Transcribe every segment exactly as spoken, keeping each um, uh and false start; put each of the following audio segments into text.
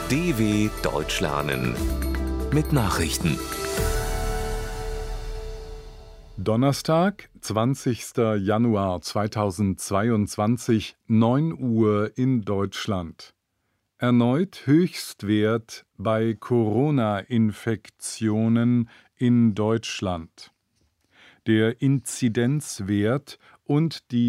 D W Deutsch lernen mit Nachrichten. Donnerstag, zwanzigster Januar zweitausendzweiundzwanzig, neun Uhr in Deutschland. Erneut Höchstwert bei Corona-Infektionen in Deutschland. Der Inzidenzwert und die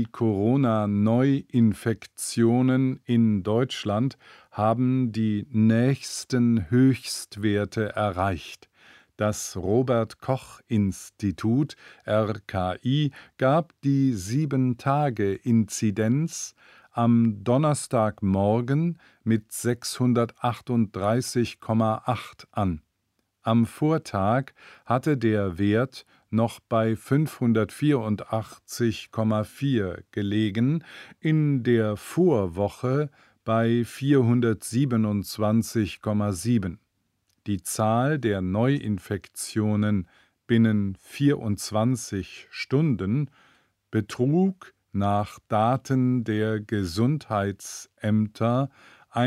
Corona-Neuinfektionen in Deutschland haben die nächsten Höchstwerte erreicht. Das Robert-Koch-Institut R K I gab die sieben Tage Inzidenz am Donnerstagmorgen mit sechshundertachtunddreißig Komma acht an. Am Vortag hatte der Wert noch bei fünfhundertvierundachtzig Komma vier gelegen, in der Vorwoche bei vierhundertsiebenundzwanzig Komma sieben. Die Zahl der Neuinfektionen binnen vierundzwanzig Stunden betrug nach Daten der Gesundheitsämter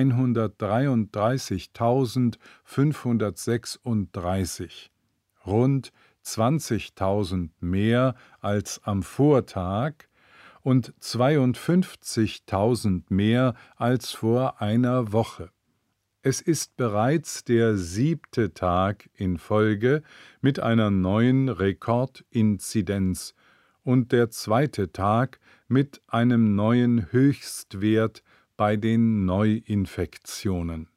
hundertdreiunddreißigtausendfünfhundertsechsunddreißig, rund zwanzigtausend mehr als am Vortag und zweiundfünfzigtausend mehr als vor einer Woche. Es ist bereits der siebte Tag in Folge mit einer neuen Rekordinzidenz und der zweite Tag mit einem neuen Höchstwert bei den Neuinfektionen.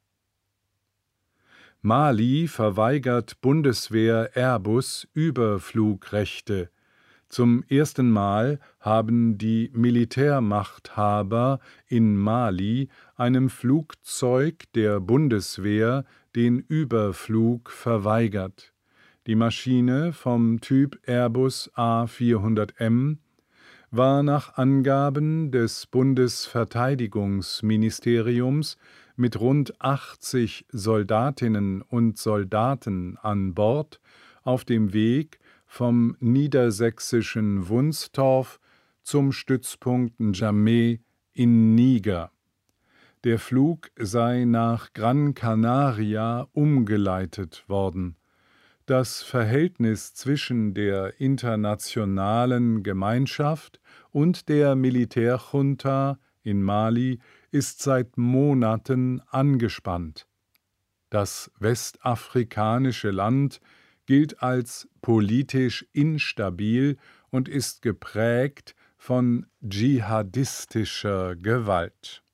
Mali verweigert Bundeswehr Airbus Überflugrechte. Zum ersten Mal haben die Militärmachthaber in Mali einem Flugzeug der Bundeswehr den Überflug verweigert. Die Maschine vom Typ Airbus A vierhundert M war nach Angaben des Bundesverteidigungsministeriums mit rund achtzig Soldatinnen und Soldaten an Bord auf dem Weg vom niedersächsischen Wunstorf zum Stützpunkt N'Djamena in Niger. Der Flug sei nach Gran Canaria umgeleitet worden. Das Verhältnis zwischen der internationalen Gemeinschaft und der Militärjunta in Mali ist seit Monaten angespannt. Das westafrikanische Land gilt als politisch instabil und ist geprägt von dschihadistischer Gewalt.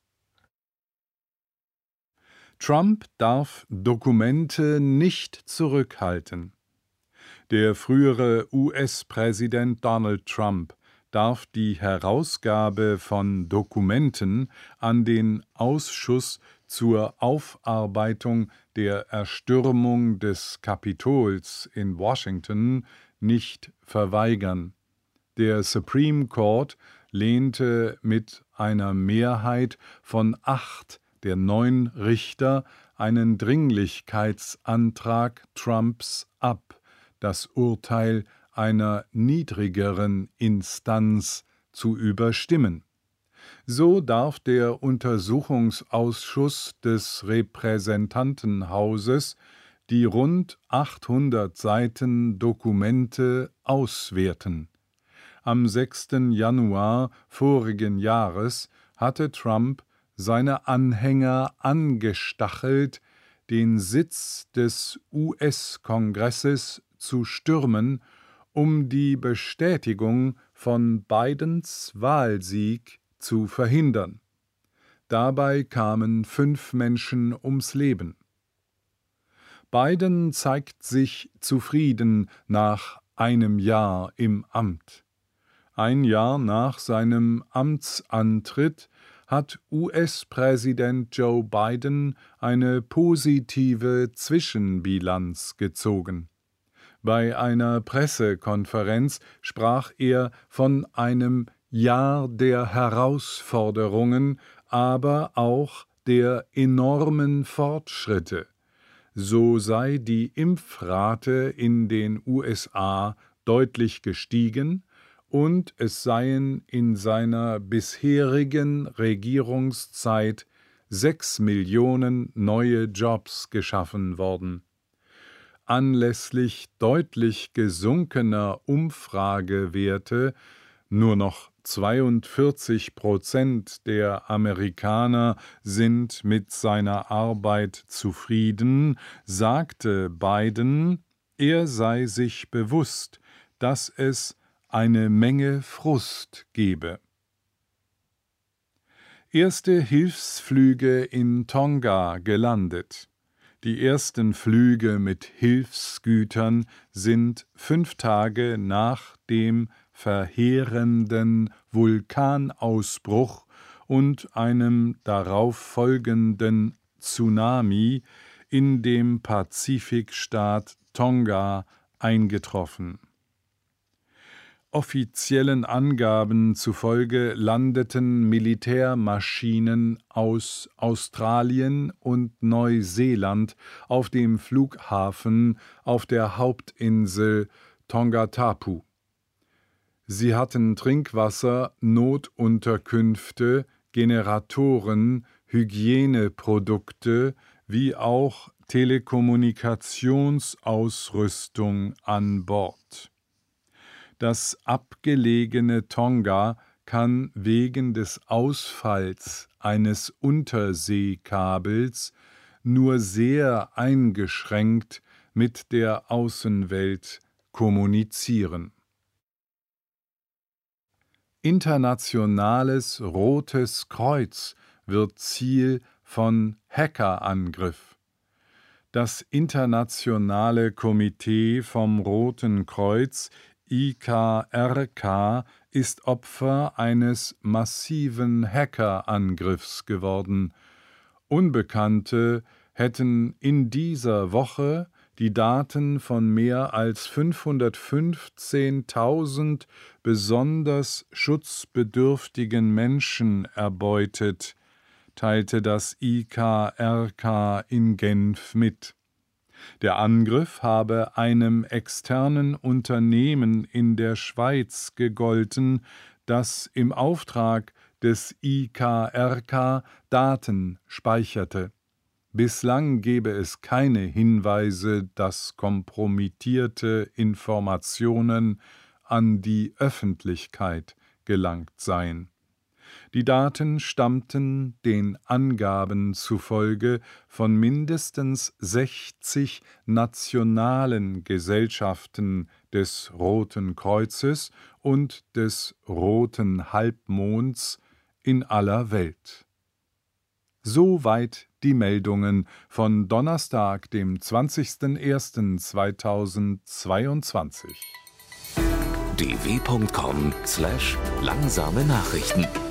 Trump darf Dokumente nicht zurückhalten. Der frühere U S-Präsident Donald Trump darf die Herausgabe von Dokumenten an den Ausschuss zur Aufarbeitung der Erstürmung des Kapitols in Washington nicht verweigern. Der Supreme Court lehnte mit einer Mehrheit von acht der neun Richter einen Dringlichkeitsantrag Trumps ab, das Urteil einer niedrigeren Instanz zu überstimmen. So darf der Untersuchungsausschuss des Repräsentantenhauses die rund achthundert Seiten Dokumente auswerten. Am sechsten Januar vorigen Jahres hatte Trump seine Anhänger angestachelt, den Sitz des U S-Kongresses zu stürmen, um die Bestätigung von Bidens Wahlsieg zu verhindern. Dabei kamen fünf Menschen ums Leben. Biden zeigt sich zufrieden nach einem Jahr im Amt. Ein Jahr nach seinem Amtsantritt hat U S-Präsident Joe Biden eine positive Zwischenbilanz gezogen. Bei einer Pressekonferenz sprach er von einem Jahr der Herausforderungen, aber auch der enormen Fortschritte. So sei die Impfrate in den U S A deutlich gestiegen und es seien in seiner bisherigen Regierungszeit sechs Millionen neue Jobs geschaffen worden. Anlässlich deutlich gesunkener Umfragewerte, nur noch zweiundvierzig Prozent der Amerikaner sind mit seiner Arbeit zufrieden, sagte Biden, er sei sich bewusst, dass es eine Menge Frust gebe. Erste Hilfsflüge in Tonga gelandet. Die ersten Flüge mit Hilfsgütern sind fünf Tage nach dem verheerenden Vulkanausbruch und einem darauf folgenden Tsunami in dem Pazifikstaat Tonga eingetroffen. Offiziellen Angaben zufolge landeten Militärmaschinen aus Australien und Neuseeland auf dem Flughafen auf der Hauptinsel Tongatapu. Sie hatten Trinkwasser, Notunterkünfte, Generatoren, Hygieneprodukte wie auch Telekommunikationsausrüstung an Bord. Das abgelegene Tonga kann wegen des Ausfalls eines Unterseekabels nur sehr eingeschränkt mit der Außenwelt kommunizieren. Internationales Rotes Kreuz wird Ziel von Hackerangriff. Das Internationale Komitee vom Roten Kreuz I K R K ist Opfer eines massiven Hackerangriffs geworden. Unbekannte hätten in dieser Woche die Daten von mehr als fünfhundertfünfzehntausend besonders schutzbedürftigen Menschen erbeutet, teilte das I K R K in Genf mit. Der Angriff habe einem externen Unternehmen in der Schweiz gegolten, das im Auftrag des I K R K Daten speicherte. Bislang gebe es keine Hinweise, dass kompromittierte Informationen an die Öffentlichkeit gelangt seien. Die Daten stammten den Angaben zufolge von mindestens sechzig nationalen Gesellschaften des Roten Kreuzes und des Roten Halbmonds in aller Welt. Soweit die Meldungen von Donnerstag, dem zwanzigsten ersten zweitausendzweiundzwanzig. d w punkt com slash langsame Nachrichten